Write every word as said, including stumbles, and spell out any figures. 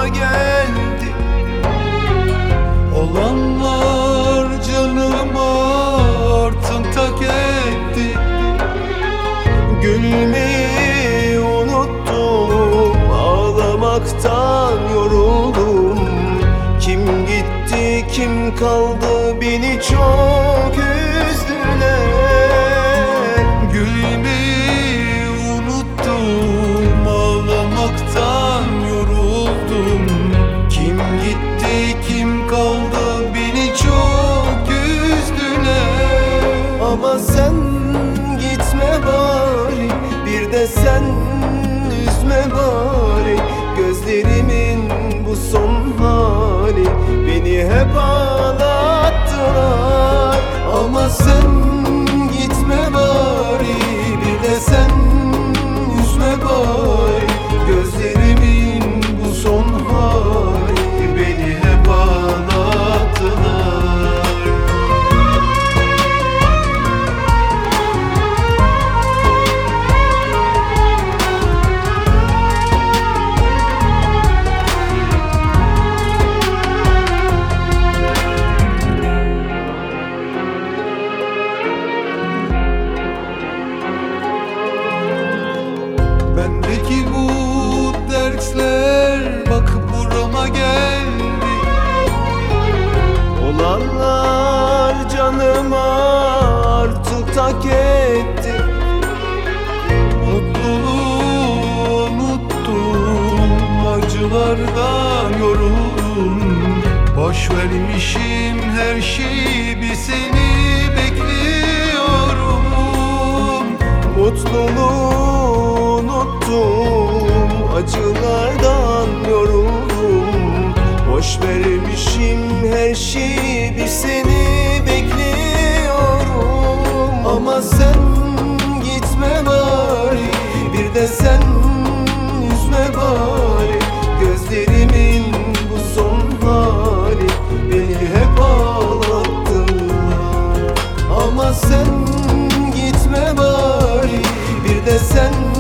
burama geldi. Olanlar canıma artık tak etti. Gülmeyi unuttum, ağlamaktan yoruldum. Kim gitti kim kaldı beni çok üzdüler. Gülmeyi unuttum, ağlamaktan yoruldum. Kim gitti kim kaldı beni çok üzdüler. Ama sen gitme bari, bir de sen üzme bari. Gözlerimin bu son hali beni hep ağlattılar. Ama sen gitme bari, bir de sen üzme bari. Gözlerimin bu son hali beni hep ağlattılar. Bendeki bu dersler bak burama geldi. Olanlar canıma artık tak etti. Mutluluğu unuttum, acılardan yoruldum. Boş vermişim her şeyi, bir seni bekliyorum. Mutluluğu unuttum, acılardan yoruldum. Boş vermişim her şeyi, bir seni bekliyorum. Ama sen gitme bari, bir de sen üzme bari. Gözlerimin bu son hali beni hep ağlattılar. Ama sen gitme bari, bir de sen